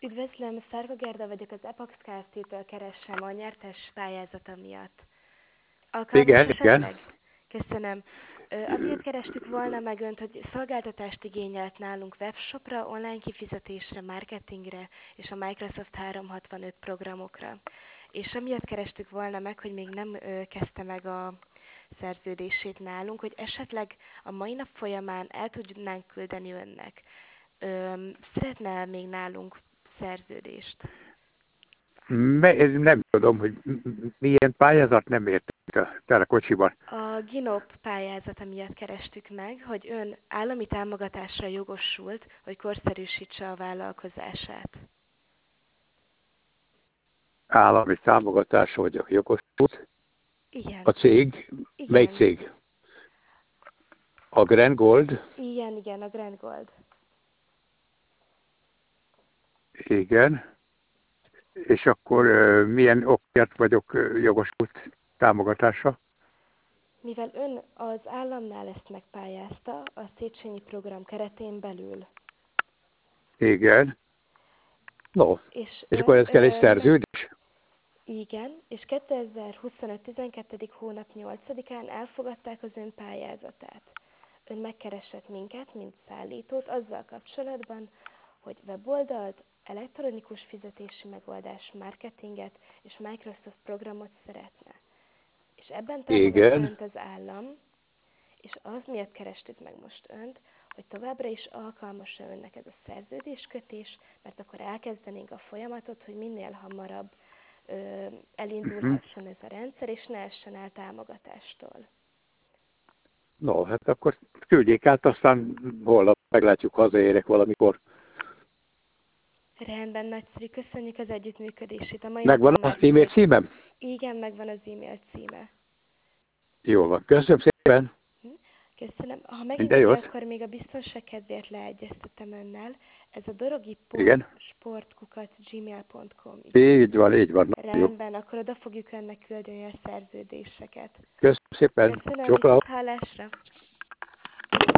Üdvözlöm, Szárga Gerda vagyok, az Epax Kft-től keresem a nyertes pályázata miatt. Alkalmas Igen, igen. esetleg? Köszönöm. Azért kerestük volna meg Önt, hogy szolgáltatást igényelt nálunk webshopra, online kifizetésre, marketingre és a Microsoft 365 programokra. És amiatt kerestük volna meg, hogy még nem kezdte meg a szerződését nálunk, hogy esetleg a mai nap folyamán el tudnánk küldeni Önnek. Szeretne még nálunk szerződést? Nem tudom, hogy milyen pályázat nem értek el a kocsiban. A GINOP pályázata miatt kerestük meg, hogy ön állami támogatásra jogosult, hogy korszerűsítse a vállalkozását. Állami támogatás vagyok jogosult. A Igen, cég, mely igen, cég? A Grand Gold? igen, a Grand Gold. Igen. És akkor milyen okért vagyok jogosult támogatásra? Mivel ön az államnál ezt megpályázta, a Széchenyi program keretén belül, Igen. No, és és akkor ez kell egy szerződés? igen, és 2025. 12. hónap 8-án elfogadták az ön pályázatát. Ön megkeresett minket, mint szállítót, azzal kapcsolatban, hogy weboldalt, elektronikus fizetési megoldás, marketinget és Microsoft programot szeretne. És ebben támogatta Igen. önt az állam, és az miatt kerestük meg most önt, hogy továbbra is alkalmas önnek ez a szerződéskötés, mert akkor elkezdenénk a folyamatot, hogy minél hamarabb elindulhasson ez a rendszer, és ne essen el támogatástól. No, hát akkor küldjék át, aztán holnap meglátjuk, hazaérek valamikor. Rendben, nagyszerű, köszönjük az együttműködését. A mai Megvan napon már az e-mail volt. címem? Igen, megvan az e-mail címe. Jó van. Köszönöm szépen. Köszönöm. Ha Minden megengedi, jót. akkor még a biztonság kedvéért leegyeztetem önnel. Ez a Igen. dorogi.sportkukac.gmail.com, igaz? Így van, így van. Nagyon jó. Rendben, akkor oda fogjuk önnek küldeni a szerződéseket. Köszönöm szépen. Köszönöm, Csókolom. viszont hallásra!